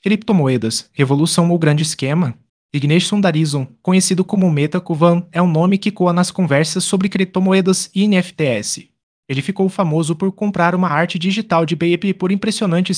Criptomoedas, revolução ou grande esquema? Vignesh Sundaresan, conhecido como Metacovan, é um nome que coa nas conversas sobre criptomoedas e NFTs. Ele ficou famoso por comprar uma arte digital de Beep por impressionantes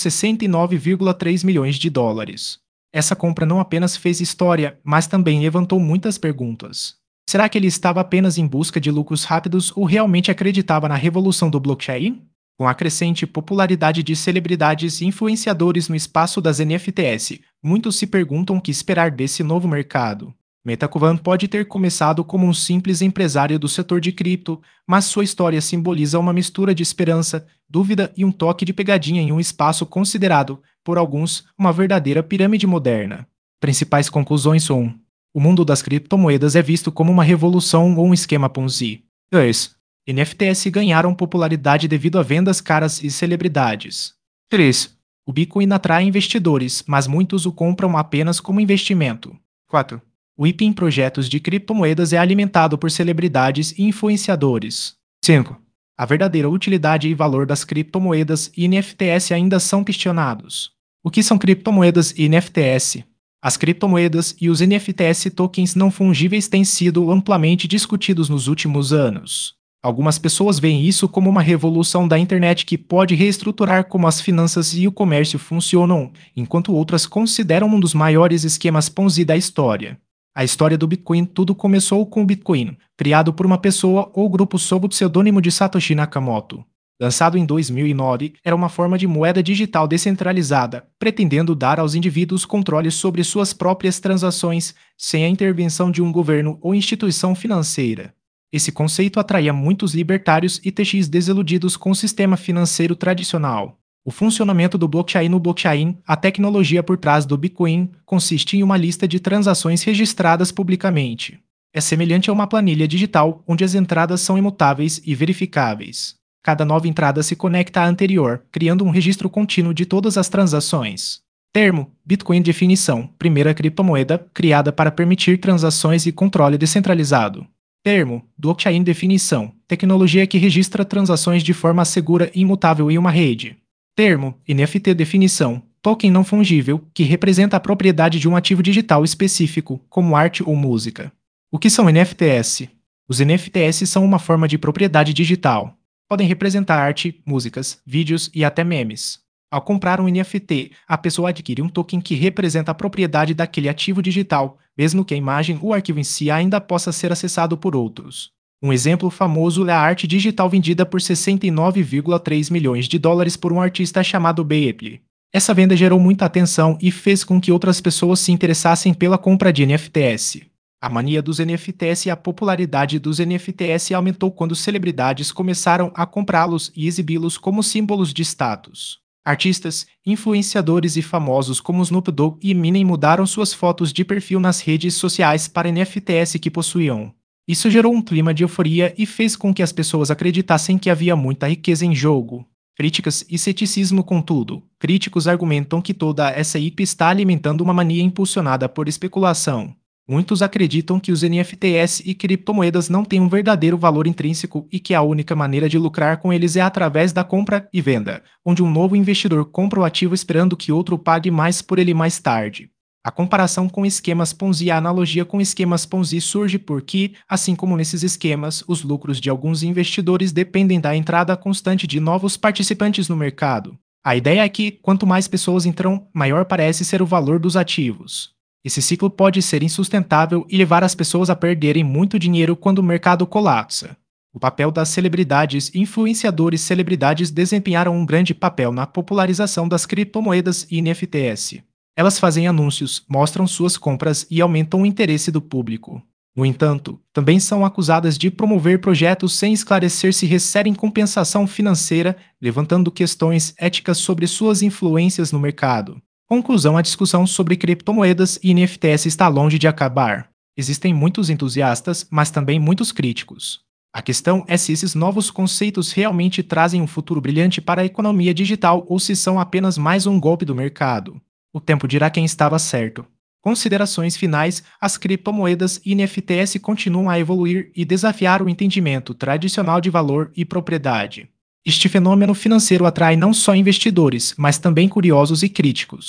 69,3 milhões de dólares. Essa compra não apenas fez história, mas também levantou muitas perguntas. Será que ele estava apenas em busca de lucros rápidos ou realmente acreditava na revolução do blockchain? Com a crescente popularidade de celebridades e influenciadores no espaço das NFTs, muitos se perguntam o que esperar desse novo mercado. Metacovan pode ter começado como um simples empresário do setor de cripto, mas sua história simboliza uma mistura de esperança, dúvida e um toque de pegadinha em um espaço considerado, por alguns, uma verdadeira pirâmide moderna. Principais conclusões são: o mundo das criptomoedas é visto como uma revolução ou um esquema Ponzi. 2. NFTs ganharam popularidade devido a vendas caras e celebridades. 3. O Bitcoin atrai investidores, mas muitos o compram apenas como investimento. 4. O IP em projetos de criptomoedas é alimentado por celebridades e influenciadores. 5. A verdadeira utilidade e valor das criptomoedas e NFTs ainda são questionados. O que são criptomoedas e NFTs? As criptomoedas e os NFTs tokens não fungíveis têm sido amplamente discutidos nos últimos anos. Algumas pessoas veem isso como uma revolução da internet que pode reestruturar como as finanças e o comércio funcionam, enquanto outras consideram um dos maiores esquemas Ponzi da história. A história do Bitcoin tudo começou com o Bitcoin, criado por uma pessoa ou grupo sob o pseudônimo de Satoshi Nakamoto. Lançado em 2009, era uma forma de moeda digital descentralizada, pretendendo dar aos indivíduos controle sobre suas próprias transações, sem a intervenção de um governo ou instituição financeira. Esse conceito atraía muitos libertários e TX desiludidos com o sistema financeiro tradicional. O funcionamento do blockchain no blockchain, a tecnologia por trás do Bitcoin, consiste em uma lista de transações registradas publicamente. É semelhante a uma planilha digital, onde as entradas são imutáveis e verificáveis. Cada nova entrada se conecta à anterior, criando um registro contínuo de todas as transações. Termo: Bitcoin. Definição: primeira criptomoeda criada para permitir transações e controle descentralizado. Termo: blockchain. Definição: tecnologia que registra transações de forma segura e imutável em uma rede. Termo: NFT. Definição: token não fungível, que representa a propriedade de um ativo digital específico, como arte ou música. O que são NFTs? Os NFTs são uma forma de propriedade digital. Podem representar arte, músicas, vídeos e até memes. Ao comprar um NFT, a pessoa adquire um token que representa a propriedade daquele ativo digital, mesmo que a imagem ou arquivo em si ainda possa ser acessado por outros. Um exemplo famoso é a arte digital vendida por 69,3 milhões de dólares por um artista chamado Beeple. Essa venda gerou muita atenção e fez com que outras pessoas se interessassem pela compra de NFTs. A mania dos NFTs e a popularidade dos NFTs aumentou quando celebridades começaram a comprá-los e exibi-los como símbolos de status. Artistas, influenciadores e famosos como Snoop Dogg e Eminem mudaram suas fotos de perfil nas redes sociais para NFTs que possuíam. Isso gerou um clima de euforia e fez com que as pessoas acreditassem que havia muita riqueza em jogo. Críticas e ceticismo, contudo. Críticos argumentam que toda essa IP está alimentando uma mania impulsionada por especulação. Muitos acreditam que os NFTs e criptomoedas não têm um verdadeiro valor intrínseco e que a única maneira de lucrar com eles é através da compra e venda, onde um novo investidor compra o ativo esperando que outro pague mais por ele mais tarde. A comparação com esquemas Ponzi e a analogia com esquemas Ponzi surge porque, assim como nesses esquemas, os lucros de alguns investidores dependem da entrada constante de novos participantes no mercado. A ideia é que, quanto mais pessoas entram, maior parece ser o valor dos ativos. Esse ciclo pode ser insustentável e levar as pessoas a perderem muito dinheiro quando o mercado colapsa. O papel das celebridades e influenciadores. Celebridades desempenharam um grande papel na popularização das criptomoedas e NFTs. Elas fazem anúncios, mostram suas compras e aumentam o interesse do público. No entanto, também são acusadas de promover projetos sem esclarecer se recebem compensação financeira, levantando questões éticas sobre suas influências no mercado. Conclusão: a discussão sobre criptomoedas e NFTs está longe de acabar. Existem muitos entusiastas, mas também muitos críticos. A questão é se esses novos conceitos realmente trazem um futuro brilhante para a economia digital ou se são apenas mais um golpe do mercado. O tempo dirá quem estava certo. Considerações finais: as criptomoedas e NFTs continuam a evoluir e desafiar o entendimento tradicional de valor e propriedade. Este fenômeno financeiro atrai não só investidores, mas também curiosos e críticos.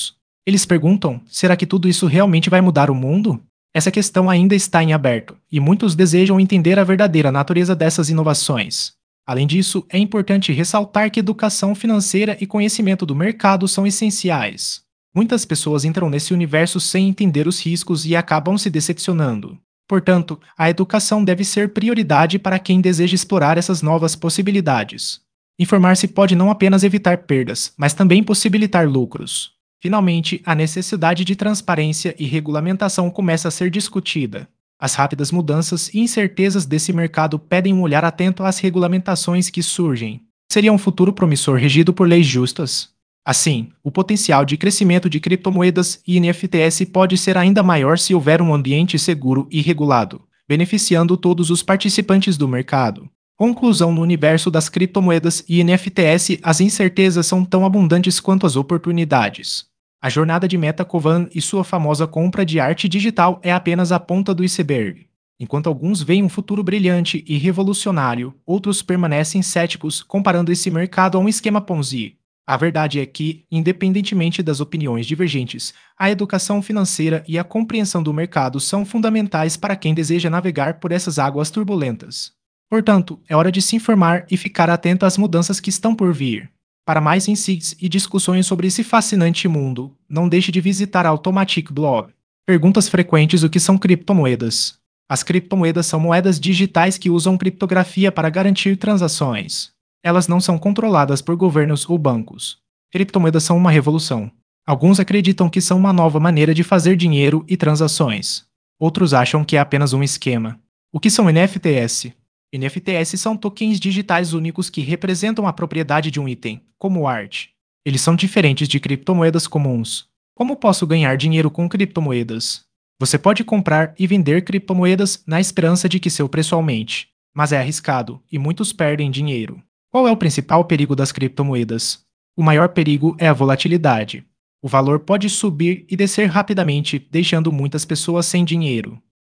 Eles perguntam: será que tudo isso realmente vai mudar o mundo? Essa questão ainda está em aberto, e muitos desejam entender a verdadeira natureza dessas inovações. Além disso, é importante ressaltar que educação financeira e conhecimento do mercado são essenciais. Muitas pessoas entram nesse universo sem entender os riscos e acabam se decepcionando. Portanto, a educação deve ser prioridade para quem deseja explorar essas novas possibilidades. Informar-se pode não apenas evitar perdas, mas também possibilitar lucros. Finalmente, a necessidade de transparência e regulamentação começa a ser discutida. As rápidas mudanças e incertezas desse mercado pedem um olhar atento às regulamentações que surgem. Seria um futuro promissor regido por leis justas? Assim, o potencial de crescimento de criptomoedas e NFTs pode ser ainda maior se houver um ambiente seguro e regulado, beneficiando todos os participantes do mercado. Conclusão: no universo das criptomoedas e NFTs, as incertezas são tão abundantes quanto as oportunidades. A jornada de Meta Kovan e sua famosa compra de arte digital é apenas a ponta do iceberg. Enquanto alguns veem um futuro brilhante e revolucionário, outros permanecem céticos, comparando esse mercado a um esquema Ponzi. A verdade é que, independentemente das opiniões divergentes, a educação financeira e a compreensão do mercado são fundamentais para quem deseja navegar por essas águas turbulentas. Portanto, é hora de se informar e ficar atento às mudanças que estão por vir. Para mais insights e discussões sobre esse fascinante mundo, não deixe de visitar a Automatic Blog. Perguntas frequentes: o que são criptomoedas? As criptomoedas são moedas digitais que usam criptografia para garantir transações. Elas não são controladas por governos ou bancos. Criptomoedas são uma revolução. Alguns acreditam que são uma nova maneira de fazer dinheiro e transações. Outros acham que é apenas um esquema. O que são NFTs? NFTs são tokens digitais únicos que representam a propriedade de um item, como arte. Eles são diferentes de criptomoedas comuns. Como posso ganhar dinheiro com criptomoedas? Você pode comprar e vender criptomoedas na esperança de que seu preço aumente, mas é arriscado e muitos perdem dinheiro. Qual é o principal perigo das criptomoedas? O maior perigo é a volatilidade. O valor pode subir e descer rapidamente, deixando muitas pessoas sem dinheiro.